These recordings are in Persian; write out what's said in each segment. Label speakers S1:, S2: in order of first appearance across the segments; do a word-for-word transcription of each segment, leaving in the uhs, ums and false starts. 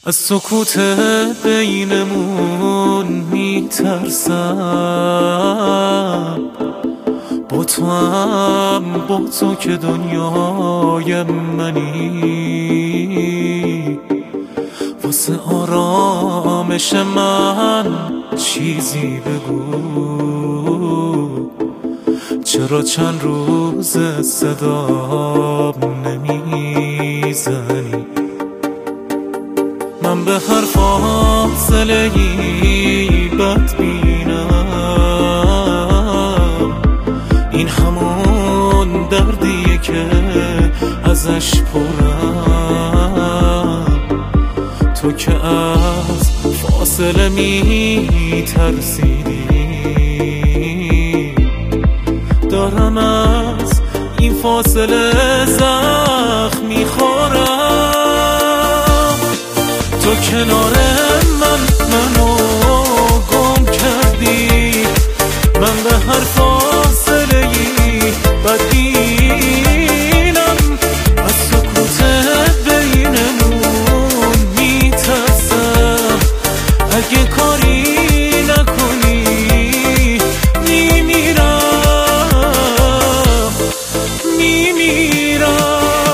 S1: از سکوت بینمون میترسم، با تو هم با تو که دنیای منی. واسه آرامش من چیزی بگو، چرا چند روز صدام نمیزنی؟ من به هر فاصله ای بدبینم، این همون دردیه که ازش پرم. تو که از فاصله می ترسیدی، دارم از این فاصله زخم میخورم. تو کنار من منو گم کردی، من به هر فاصله ای بدبینم. از سکوت بینمون میترسم، اگه کاری نکنی میمیرم میمیرم.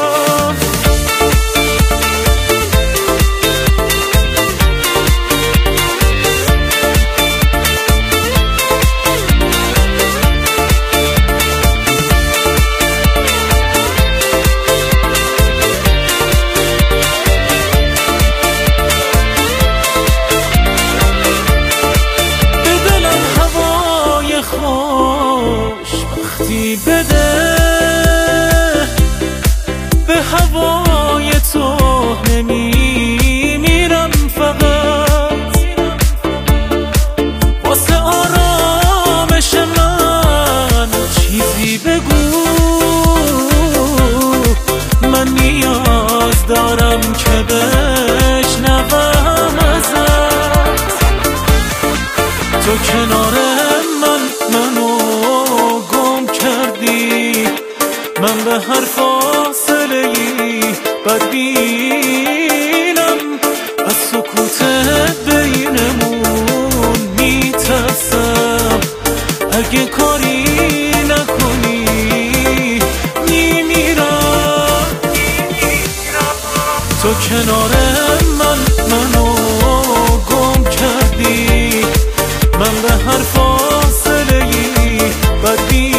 S1: خوشبختی بده به هوای تو، نمیمیرم فقط واسه آرامش من چیزی بگو. من نیاز دارم که بشنوم ازت. تو کنار من منو گم کردی، من به هر فاصله ای بدبینم. از سکوت بینمون میترسم، اگه کاری نکنی میمیرم. تو کنار من منو گم کردی، من به هر فاصله ای بدبینم.